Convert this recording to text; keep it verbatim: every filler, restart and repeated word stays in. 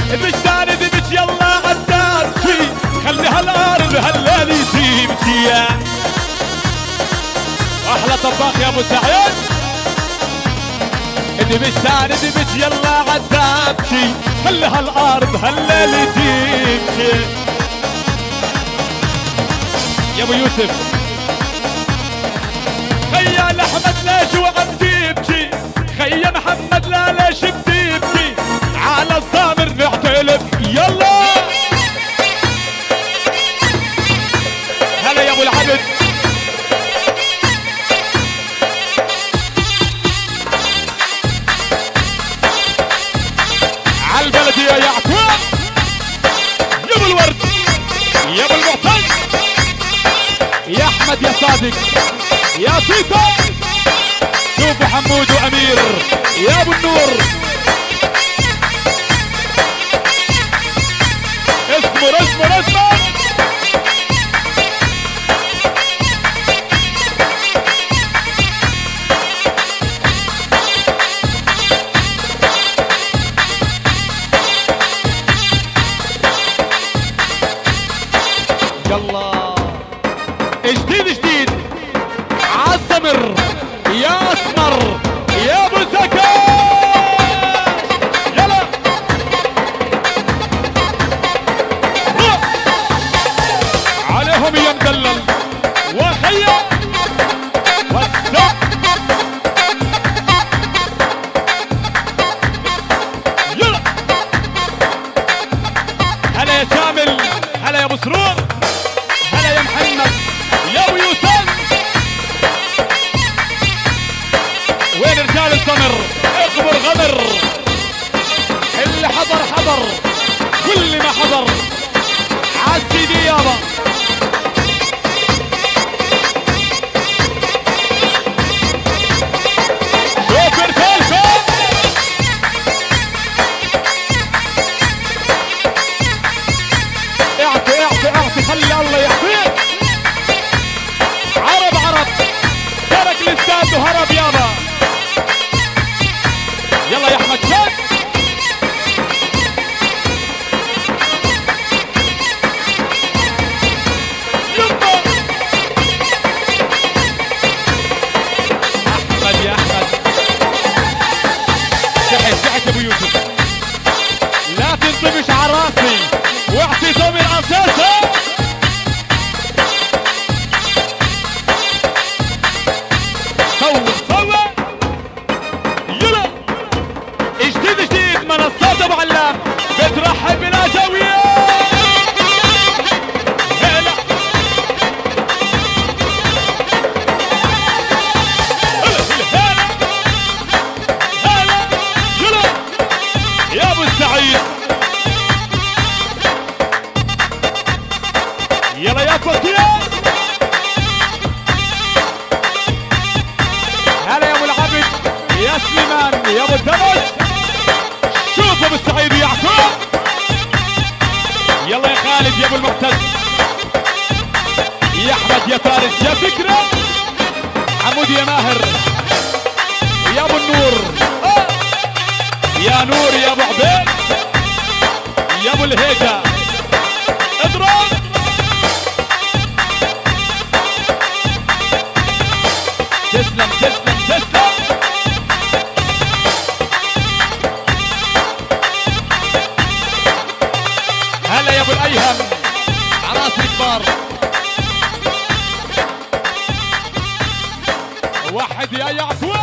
بجدان ذبت يلا عدان شي خلي هالارض هالليل يجيب يا احلى طباخ يا ابو سعيد. بجدان ذبت يلا عدان شي خلي هالارض هالليل يجيب يا ابو يوسف. خيال احمد ليش وعم تبكي خيا محمد لا ليش بتبكي على الصامر نعتلف يلا. هلا يا ابو العبد. عالبلدي يا يعقوب يا ابو الورد يا ابو المعتز يا احمد يا صادق يا تيتو شوفوا حمود وامير يا ابو النور. اصبر اصبر اصبر. يلا جديد جديد عالسمر يا اسمر يا ابو زكاه يلا. عليهم يا مدلل وخيا وسع يلا. هلا يا كامل هلا يا ابو سرور هلا يا محمد يا ابو يوسف. وين رجال السمر اغبر غمر اللي حضر حضر واللي ما حضر عالسيدي يابا. شوف رجالكم اعطي اعطي اعطي خلي الله يعطيك. عرب عرب ترك الاستاد وهرب يابا. يلا يا احمد شاد يلا. احمد يا احمد شحت شحت يا ابو يوسف لا تنطبش على راسي واعتصامي الاساسي. صور صور يلا. جديد جديد منصات ابو علام بترحب بالاجاويه. هلا هلا هلا يلا يا ابو السعيد يلا يا فقيه. هلا يا ابو العبد يا سليمان يا ابو الدمج. شوف ابو السعيد يعقوب يلا يا خالد يا ابو المعتز يا احمد يا فارس يا فكره حمود يا ماهر يا ابو النور آه. يا نور يا ابو عبيد يا ابو الهيجه اضرب. تسلم تسلم تسلم. هلا يا ابو الايهم عراس الكبار. واحد يا يعقوب